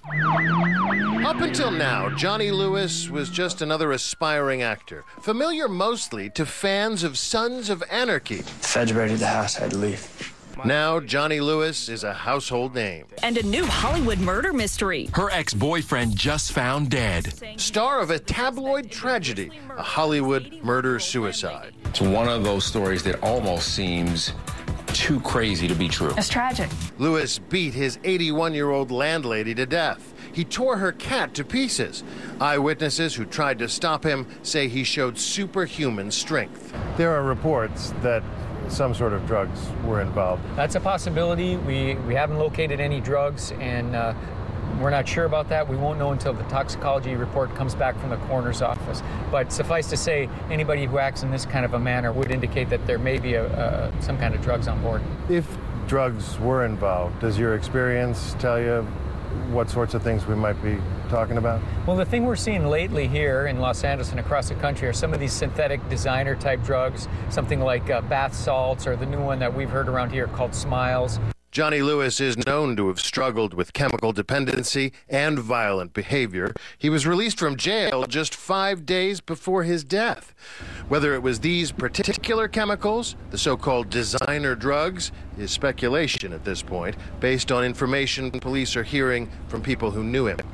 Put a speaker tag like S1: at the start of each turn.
S1: Up until now, Johnny Lewis was just another aspiring actor, familiar mostly to fans of Sons of Anarchy.
S2: The feds raided the house, I had to leave.
S1: Now, Johnny Lewis is a household name.
S3: And a new Hollywood murder mystery.
S4: Her ex-boyfriend just found dead.
S1: Star of a tabloid tragedy, a Hollywood murder-suicide.
S5: It's one of those stories that almost seems too crazy to be true.
S3: It's tragic.
S1: Lewis beat his 81-year-old landlady to death. He tore her cat to pieces. Eyewitnesses who tried to stop him say he showed superhuman strength.
S6: There are reports that some sort of drugs were involved.
S7: That's a possibility. We haven't located any drugs, and we're not sure about that. We won't know until the toxicology report comes back from the coroner's office. But suffice to say, anybody who acts in this kind of a manner would indicate that there may be some kind of drugs on board.
S6: If drugs were involved, does your experience tell you what sorts of things we might be talking about?
S7: Well, the thing we're seeing lately here in Los Angeles and across the country are some of these synthetic designer type drugs, something like bath salts, or the new one that we've heard around here called Smiles.
S1: Johnny Lewis is known to have struggled with chemical dependency and violent behavior. He was released from jail just 5 days before his death. Whether it was these particular chemicals, the so-called designer drugs, is speculation at this point, based on information police are hearing from people who knew him.